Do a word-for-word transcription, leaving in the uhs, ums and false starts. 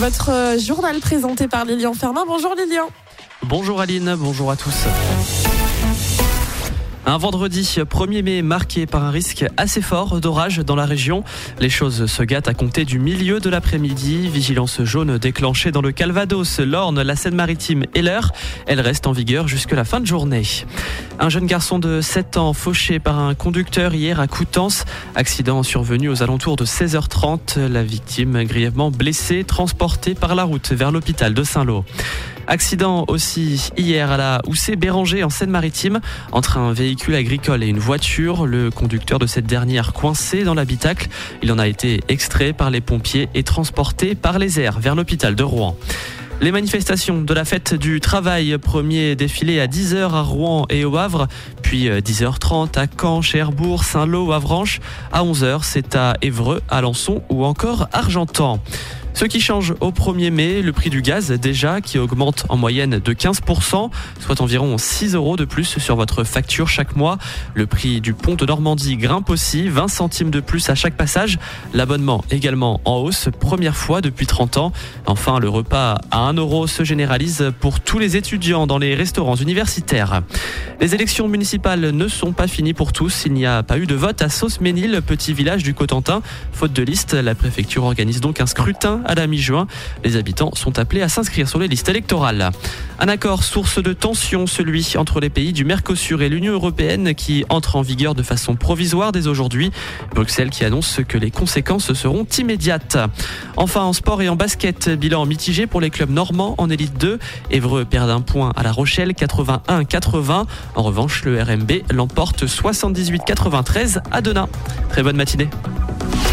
Votre journal présenté par Lilian Fermin. Bonjour Lilian. Bonjour Aline, bonjour à tous. Un vendredi premier mai marqué par un risque assez fort d'orage dans la région. Les choses se gâtent à compter du milieu de l'après-midi. Vigilance jaune déclenchée dans le Calvados, l'Orne, la Seine-Maritime et l'Eure. Elle reste en vigueur jusque la fin de journée. Un jeune garçon de sept ans fauché par un conducteur hier à Coutances. Accident survenu aux alentours de seize heures trente. La victime grièvement blessée, transportée par la route vers l'hôpital de Saint-Lô. Accident aussi hier à la Houssay-Béranger en Seine-Maritime entre un véhicule agricole et une voiture. Le conducteur de cette dernière coincé dans l'habitacle. Il en a été extrait par les pompiers et transporté par les airs vers l'hôpital de Rouen. Les manifestations de la fête du travail, premier défilé à dix heures à Rouen et au Havre, puis dix heures trente à Caen, Cherbourg, Saint-Lô, Avranches. À onze heures, c'est à Évreux, Alençon ou encore Argentan. Ce qui change au premier mai, le prix du gaz déjà qui augmente en moyenne de quinze pour cent, soit environ six euros de plus sur votre facture chaque mois. Le prix du pont de Normandie grimpe aussi, vingt centimes de plus à chaque passage. L'abonnement également en hausse, première fois depuis trente ans. Enfin, le repas à un euro se généralise pour tous les étudiants dans les restaurants universitaires. Les élections municipales ne sont pas finies pour tous. Il n'y a pas eu de vote à Sauce-Ménil, petit village du Cotentin. Faute de liste, la préfecture organise donc un scrutin à la mi-juin. Les habitants sont appelés à s'inscrire sur les listes électorales. Un accord source de tension, celui entre les pays du Mercosur et l'Union européenne qui entre en vigueur de façon provisoire dès aujourd'hui. Bruxelles qui annonce que les conséquences seront immédiates. Enfin, en sport et en basket, bilan mitigé pour les clubs normands en Élite deux. Évreux perd un point à La Rochelle, quatre-vingt-un à quatre-vingts. En revanche, le R M B l'emporte soixante-dix-huit à quatre-vingt-treize à Denain. Très bonne matinée.